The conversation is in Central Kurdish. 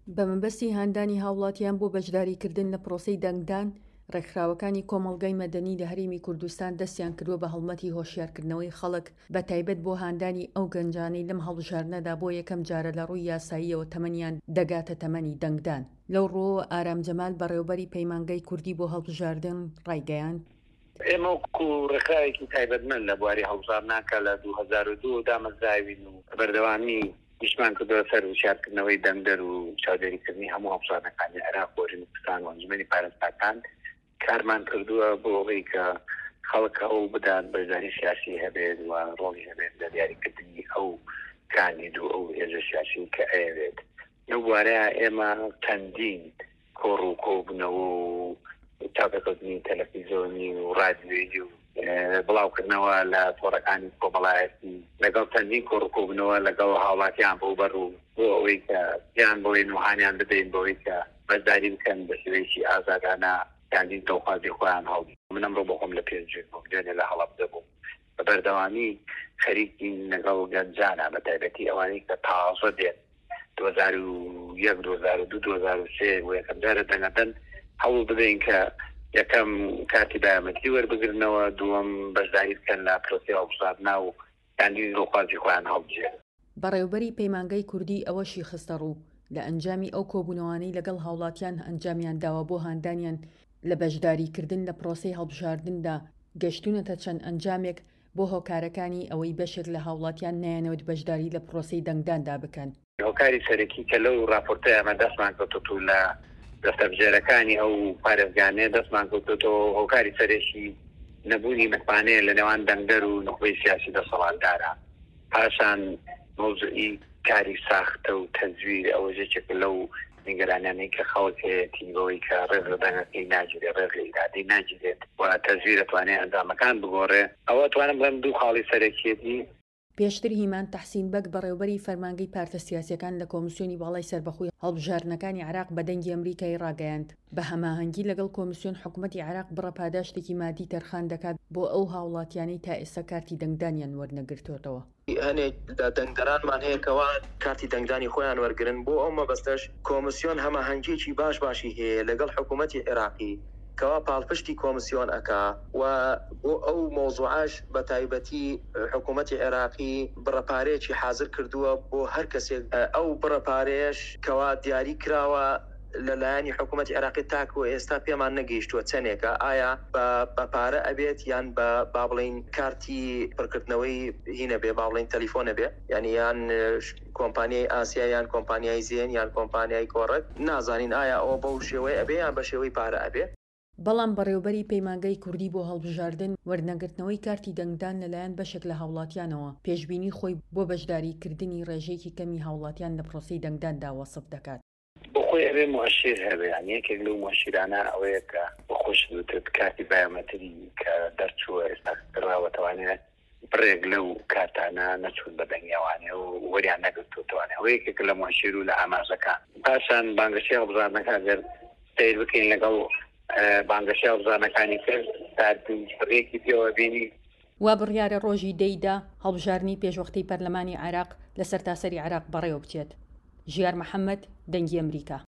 بە مەبەستی هاندانی هاوڵاتیان بۆ بەشداریکردن لە پرۆسەی دەنگدان، ڕێکخراوەکانی کۆمەڵگەی مەدەنی لە هەرێمی کوردستان دەستیان کردووە بە هەڵمەتی هۆشیارکردنەوەی خەڵک بە تایبەت بۆ هاندانی ئەو گەنجانەی لەم هەڵبژاردنەدا بۆ یەکەم جارە لە ڕووی یاساییەوە تەمەنیان دەگاتە تەمەنی دەنگدان. لەو ڕۆ ئارام جەمال بەڕێوەبەری پەیمانگەی کوردی بۆ هەڵبژاردن ڕایگەیاند. ئێمە وەکو ڕێکخراوێکی تایبەتمەند لە بواری هەڵبژاردنەکە لە 2002 دامەزراوین و بەردەوامی نیشتمان کردووە سەر وشارکردنەوەی دەنگدەر و چاودێریکردنی هەموو هەڵبژاردنەکانی عێراق بۆ کوردستان و ئەنجومەنی پارێزگاکان کارمان کردووە بۆ ئەوەی کە خەڵک ئەو بدات بەشداری سیاسی هەبێت و ڕۆڵی هەبێت لە دیاریکردنی ئەو کاندید و ئەو هێزە سیاسی کە ئەوێت. لەو بوارەیە ئێمە چەندین کۆڕ و کۆبوونەوە و تاقیکردنی تەلەڤیزۆنی و رادیۆیی و بڵاوکردنەوە لە تۆڕەکانی کۆمەڵایەتی لەگەڵ چەندین کۆڕ و کۆبوونەوە لەگەڵ هاوڵاتیان بۆ ئەوەی کە یان بۆی نوحانیان بدەین بۆەوەی کە بەشداری بکەن بە شێوەیەکی ئازادانە یاندین دڵخوازی خۆیان هەڵبی. من ئەمڕۆ بۆ خۆم لە پێشێنێ لە هەڵەبجە بووم بە بەردەوامی خەریکی لەگەڵ گەنجانە بە تایبەتی ئەوانەی کە تازە دێن 2001 2002 2003 و یەکەم جارە دەنگدەن هەوڵ بدەین کە یەکەم کاتی بایەمەتی وەربگرنەوە، دووەم بەشداری بکەن لە پرۆسی هەڵبژاردنە و یاندین دڵخوازی خۆیان هەڵبجێن. بەڕێوەبەری پەیمانگەی کوردی ئەوەشی خستە ڕوو لە ئەنجامی ئەو کۆبوونەوانەی لەگەڵ هاوڵاتیان ئەنجامیان داوە بۆ هاندانیان لە بەشداریکردن لە پرۆسەی هەڵبژاردندا گەشتونەتە چەند ئەنجامێک بۆ هۆکارەکانی ئەوەی بەشێک لە هاوڵاتیان نایەنەوەت بەشداری لە پرۆسەی دەنگداندا بکەن. هۆکاری سەرەکی کە لەو راپۆرتەیە ئەمە دەستمان کەوتووە لە دەستەبژێرەکانی ئەو پارێزگانەیە دەستمان کەوتووە هۆکاری سەرێکی نەبوونی متمانەیە لە نێوان دەنگدەر و نخبەی سیاسی دەسەڵاتدارە. پاشان مۆزوعی کاری ساختە و تەزویر ئەوەژێکێک لەو نیگەرانیانەی کە خەڵک هەیەی بەوەی کە ڕێز لە دەنگەکەی ناگیرێت، ڕێز لە ئیرادەی ناگیرێت و تەزویر دەتوانێت ئەندامەکان بگۆڕێ. ئەوە توانم بڵێم دوو خاڵی سەرەکیەتی. پێشتر هیمان تەحسین بەگ بەڕێوەبەری فەرمانگەی پارتە سیاسیەکان لە کۆمیسیۆنی باڵای سەربەخۆی هەڵبژاردنەکانی عێراق بە دەنگی ئەمریکای ڕاگەیاند بە هەماهەنگی لەگەڵ کۆمیسیۆن حکوومەتی عێراق بڕە پاداشتێکی مادی تەرخان دەکات بۆ ئەو هاوڵاتیانەی تا ئێستا کارتی دەنگدانیان وەرنەگرتوێتەوە. هەنێک دەنگدەرانمان هەیەکەوە کارتی دەنگدانی خۆیان وەرگرن بۆ ئەو مەبەستەش کۆمیسیۆن هەماهەنگیەکی باشی هەیە لەگەڵ حکوومەتی عێراقی کەوا پاڵپشتی کۆمیسیۆن ئەکا و بۆ ئەو مۆزوعاش بە تایبەتی حکوومەتی عێراقی بڕەپارەیەکی حازر کردووە بۆ هەر کەسێک ئەو بڕەپارەیەش کەوا دیاری کراوە لەلایەنی حکوومەتی عێراقی تاکو ئێستا پێمان نەگەیشتووە چەندێکە ئایا بە پارە ئەبێت یان بە با بڵین کارتی پڕکردنەوەی هینە بێ با بڵین تەلیفۆنە بێ یعنی یان کۆمپانیای ئاسیا یان کۆمپانیای زێن یان کۆمپانیای کۆڕەک نازانین ئایا ئەوە بەو شێوەی ئەبێ یان بە شێوەی پارە ئەبێ. بەڵام بەڕێوەبەری پەیمانگەی کوردی بۆ هەڵبژاردن وەرنەگرتنەوەی کارتی دەنگدان لەلایەن بەشێک لە هاوڵاتیانەوە پێشبینی خۆی بۆ بەشداریکردنی ڕێژەیەکی کەمی هاوڵاتیان لە پرۆسەی دەنگداندا وەسف دەکات. بۆ خۆی ئەوێ مؤشر هەبێ یەکێک لەو مؤشرانە ئەوەیە کە بە خۆش دوتت کارتی بایۆمەتری کە دەرچووە ئێستا کراوەتەوانێت بڕێک لەو کارتانە نەچوون بە دەنگیاوانێ و وەریان نەگرتوتوانێ ئەوە یەکێک لە مؤشر و لە ئاماژەکان. پاشان بانگەشەی هەڵبژاردنەکە گەر سیر بکەین لەگەڵ بانگەشەی هەڵبژاردنەکانی کرد تاڕێکی پێوە بینی وا بڕیارە ڕۆژی دەیدا هەڵبژاردنی پێشوەختەی پەرلەمانی عێراق لە سەرتاسەری عێراق بەڕێوە بچێت. ژیار محەممەد، دەنگی ئەمریکا.